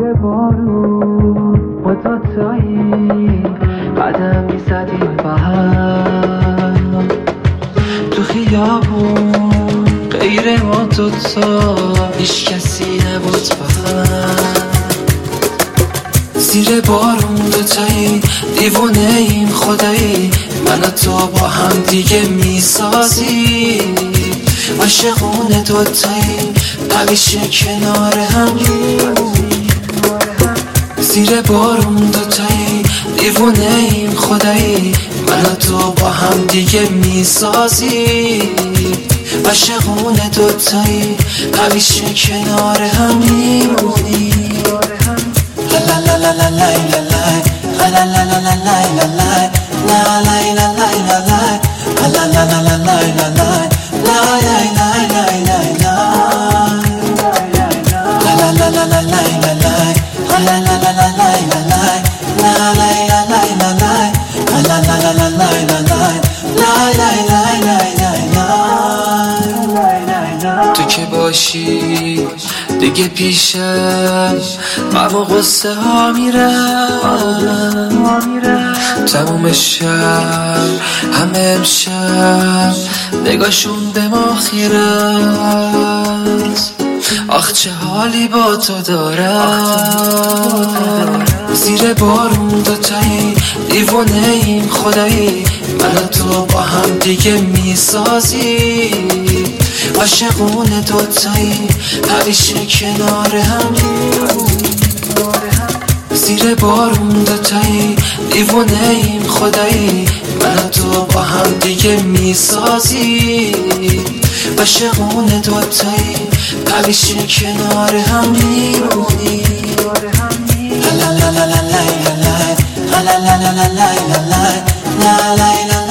زیر بارون ما دوتایی قدم میزدیم با هم تو خیابون، غیر ما دوتا هیچ کسی نبود با هم. زیر بارون دوتایی دیوونه ایم خدایی، من و تو با هم دیگه میسازی عاشقونه دوتایی همیشه کنار هم. زیر بارون دوتایی دیوونه ایم خدایی، من و تو با هم دیگه میسازی عاشقونه دوتایی همیشه کنار هم میمونی. لا لا لا لا لا لا لا لا لا لا لا تو که باشی دیگه پیشم غم و غصه ها میرم تموم شب همه امشب نگاشون به ما خیره است. آخ چه حالی با تو دارم. زیر بارون دوتایی دیوونه ایم خدایی، من و تو با هم دیگه میسازی عاشقونه دوتایی همیشه کنار هم. زیر بارون دوتایی دیوونه ایم خدایی، من و تو با هم دیگه میسازی عاشقونه دوتایی همیشه کنار هم میمونی. لا لا لا لا لا لا لا لا لا لا لا لا لا لا لا لا